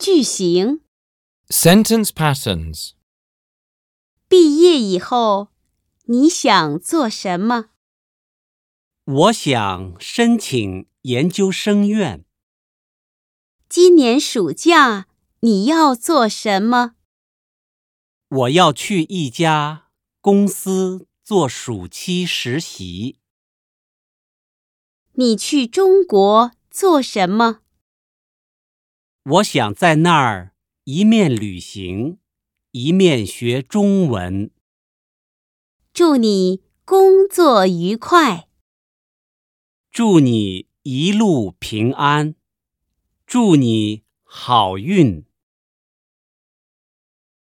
句型。 Sentence patterns. 毕业以后，你想做什么？ 我想申请研究生院。 今年暑假你要做什么？ 我要去一家公司做暑期实习。 你去中国做什么？ 我想在那儿一面旅行，一面学中文。 祝你工作愉快。 祝你一路平安，祝你好运。